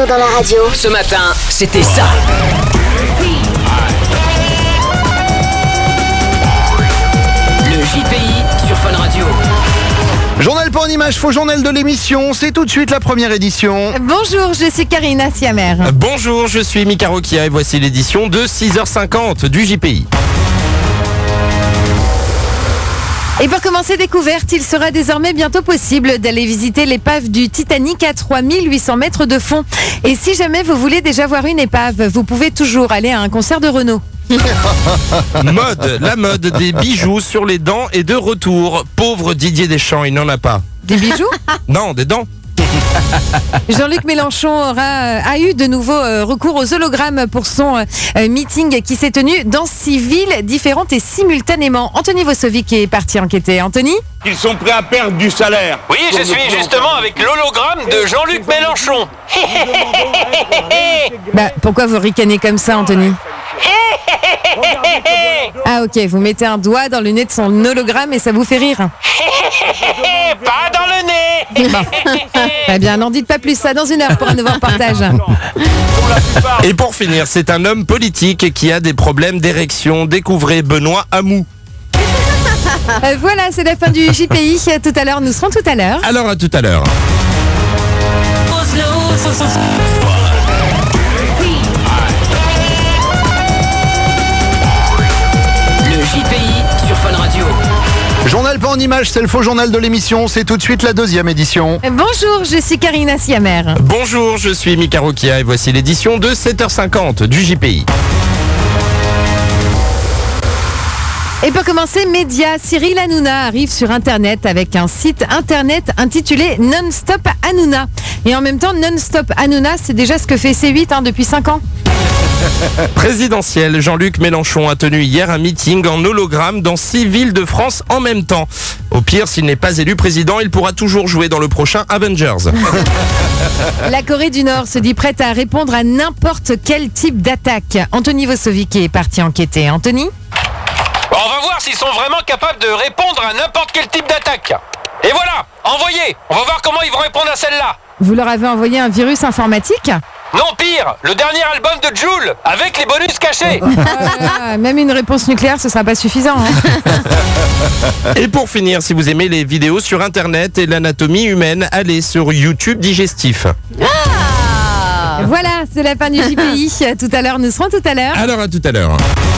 techno dans la radio. Ce matin, c'était ça. Le JPI sur Fun Radio. Journal pour en image, faux journal de l'émission, c'est tout de suite la première édition. Bonjour, je suis Karina Siamer. Bonjour, je suis Mika Rokia et voici l'édition de 6h50 du JPI. Et pour commencer découverte, il sera désormais bientôt possible d'aller visiter l'épave du Titanic à 3800 mètres de fond. Et si jamais vous voulez déjà voir une épave, vous pouvez toujours aller à un concert de Renault. La mode des bijoux sur les dents est de retour. Pauvre Didier Deschamps, il n'en a pas. Des bijoux ? Non, des dents. Jean-Luc Mélenchon a eu de nouveau recours aux hologrammes pour son meeting qui s'est tenu dans 6 villes différentes et simultanément. Anthony Vosovic est parti enquêter. Anthony ? Ils sont prêts à perdre du salaire. Oui, je suis justement avec l'hologramme de Jean-Luc Mélenchon. Pourquoi vous ricanez comme ça, Anthony ? Ah ok, vous mettez un doigt dans le nez de son hologramme et ça vous fait rire. Pas dans le nez. Très bien, n'en dites pas plus, ça dans une heure pour un nouveau reportage. Et pour finir, c'est un homme politique qui a des problèmes d'érection. Découvrez Benoît Hamou. Voilà, c'est la fin du JPI. Tout à l'heure, nous serons tout à l'heure. Alors à tout à l'heure. Le JPI sur Fun Radio. Journal pas en image, c'est le faux journal de l'émission, c'est tout de suite la deuxième édition. Bonjour, je suis Karina Siamer. Bonjour, je suis Mika Rokia et voici l'édition de 7h50 du JPI. Et pour commencer, média, Cyril Hanouna arrive sur Internet avec un site Internet intitulé Non-Stop Hanouna. Et en même temps, Non-Stop Hanouna, c'est déjà ce que fait C8 depuis 5 ans. Présidentiel, Jean-Luc Mélenchon a tenu hier un meeting en hologramme dans 6 villes de France en même temps. Au pire, s'il n'est pas élu président, il pourra toujours jouer dans le prochain Avengers. La Corée du Nord se dit prête à répondre à n'importe quel type d'attaque. Anthony Vosovic est parti enquêter. Anthony ? On va voir s'ils sont vraiment capables de répondre à n'importe quel type d'attaque. Et voilà, envoyez. On va voir comment ils vont répondre à celle-là. Vous leur avez envoyé un virus informatique ? Non, pire, le dernier album de Jul, avec les bonus cachés. Même une réponse nucléaire, ce sera pas suffisant. Et pour finir, si vous aimez les vidéos sur Internet et l'anatomie humaine, allez sur YouTube Digestif. Voilà, c'est la fin du JPI. Tout à l'heure, nous serons tout à l'heure. Alors à tout à l'heure.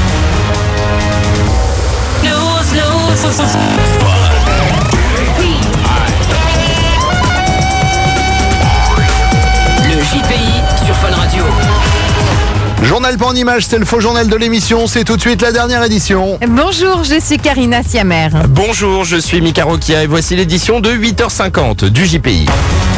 Le JPI sur Fun Radio. Journal pas en image, c'est le faux journal de l'émission, c'est tout de suite la dernière édition. Bonjour, je suis Karina Siamer. Bonjour, je suis Mika Rokia et voici l'édition de 8h50 du JPI.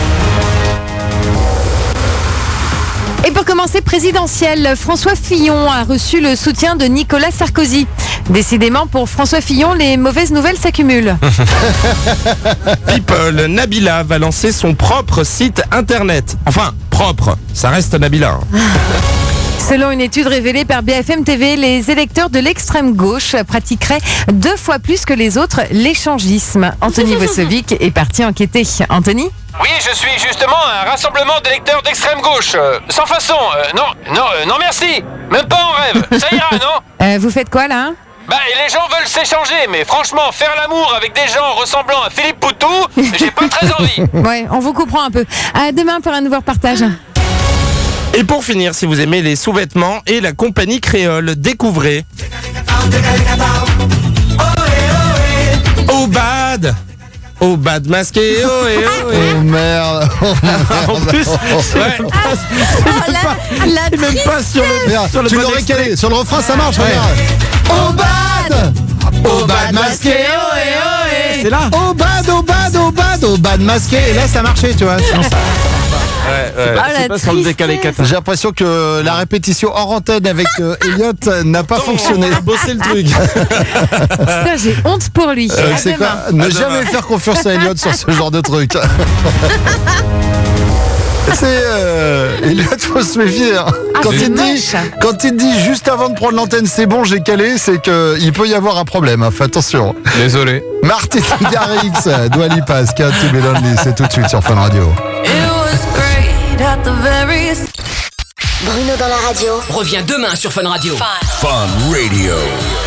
Et pour commencer, présidentielle, François Fillon a reçu le soutien de Nicolas Sarkozy. Décidément, pour François Fillon, les mauvaises nouvelles s'accumulent. People, Nabila va lancer son propre site internet. Enfin, propre, ça reste Nabila. Selon une étude révélée par BFM TV, les électeurs de l'extrême gauche pratiqueraient 2 fois plus que les autres l'échangisme. Anthony Vosovic est parti enquêter. Anthony ? Oui, je suis justement un rassemblement d'électeurs d'extrême gauche. Sans façon, non merci. Même pas en rêve. Ça ira, non ? Vous faites quoi là ? Et les gens veulent s'échanger, mais franchement, faire l'amour avec des gens ressemblant à Philippe Poutou, j'ai pas très envie. Ouais, on vous comprend un peu. À demain pour un nouveau reportage. Et pour finir, si vous aimez les sous-vêtements et la compagnie créole, découvrez Oh bad masqué, oh et oh et. Oh merde. En plus, ouais. C'est même pas sur le Tu bon l'aurais extrait. calé, sur le refrain ça marche, Ouais. regarde. Oh bad masqué, oh et oh et. C'est là. oh bad masqué, et là ça marchait, tu vois. Sinon, ça- C'est pas sur le décalé 4. J'ai l'impression que la répétition hors antenne avec Elliot n'a pas fonctionné. On a bossé le truc. Putain, j'ai honte pour lui. À C'est demain. quoi ? Ne jamais faire confiance à Elliot sur ce genre de truc. C'est Elliot, faut se méfier. Hein. Quand c'est il te dit juste avant de prendre l'antenne, c'est bon, j'ai calé, c'est que il peut y avoir un problème. Hein. Fais attention. Désolé. Martin Garrix, Dua Lipa, Scared to be Lonely, c'est tout de suite sur Fun Radio. Bruno dans la radio. Reviens demain sur Fun Radio. Fun Radio.